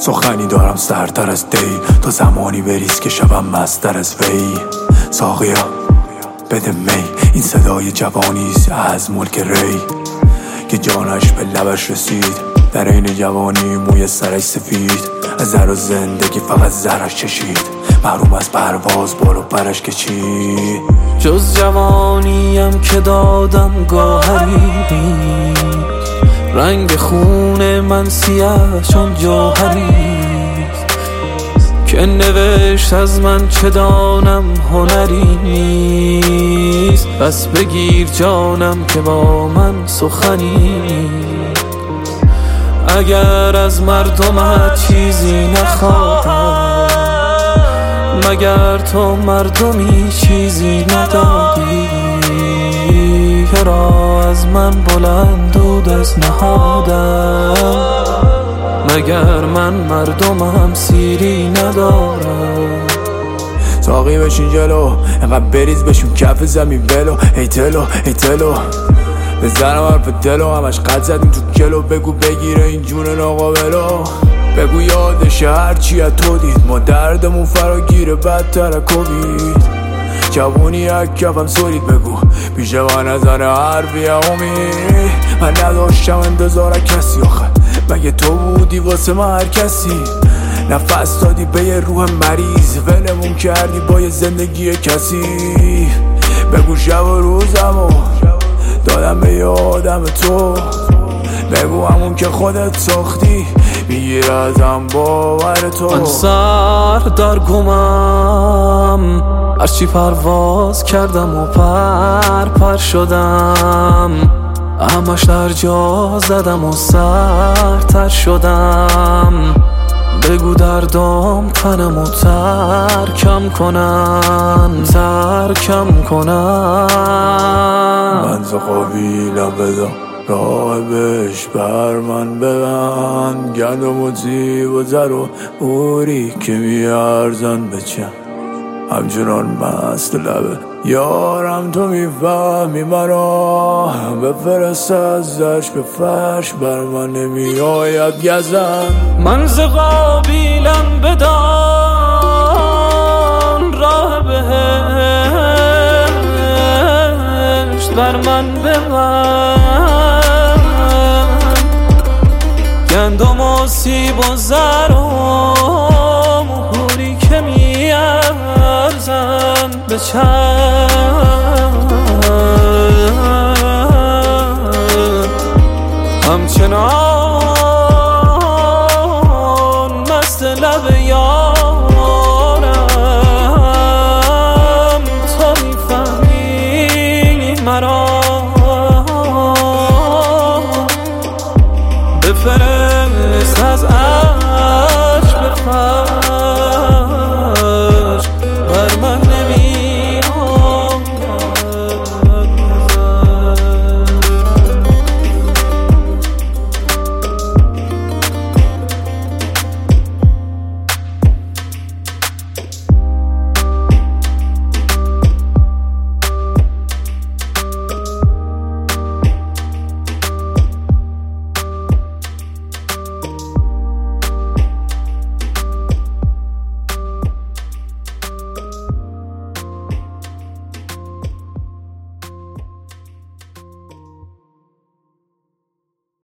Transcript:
سخنی دارم سرتر از دی، تا زمانی بریز که شبم مستر از وی. ساقیا بده می، این صدای جوانیست از ملک ری که جانش به لبش رسید. در این جوانی موی سرش سفید، از زر و زندگی فقط زرش چشید. محروم از پرواز بالو پرش کشید. جز جوانیم که دادم گوهری، رنگ خون من سیاه چون جوهری که نوشت از من چه دانم هنری نیست. بس بگیر جانم که با من سخنی، اگر از مردمت چیزی نخواهم، مگر تو مردمی چیزی ندادی. چرا از من بلند دود از نهادم، مگر من مردمم سیری ندارم. ساقی بشین جلو، اینقدر بریز بشون کف زمین ولو. هی تلو هی تلو بزنم حرف دلو، همش قد زدیم تو کلو. بگو بگیره این جون ناقابلو، بگو یادشه هرچی از تو دید. ما دردمون فراگیره بدتر کوبید. جوونی از کفم سرید، بگو بیشه و نظر حرفی امید. من نداشتم انتظار کسی آخه، مگه تو بودی واسه من هر کسی. نفس دادی به یه روح مریض، ولمون کردی با یه زندگی کسی. بگو شب و روزمو دادم به یه آدم تو، بگو همون که خودت ساختی میگیر ازم باور تو. من سردار گمم، هرچی پرواز کردم و پر شدم. همش در جا زدم و سرتر شدم. بگو دردام تنم و ترکم کنن. من قابیلم بدم راه بهش بر من ببند. گندم و زیب و زر و اوری که میارزن بچم، همچنان مست لبه یارم تو میفهمی مرا. بفرست از زرش به فرش، بر من نمی آید گزن. من ز قابیلم بدان راه بهشت، بر من ببند. گندم و سیب و زر و موری که میارزن به چند، همچنان مست لب یارم. تو میفهمی مرا. بفرست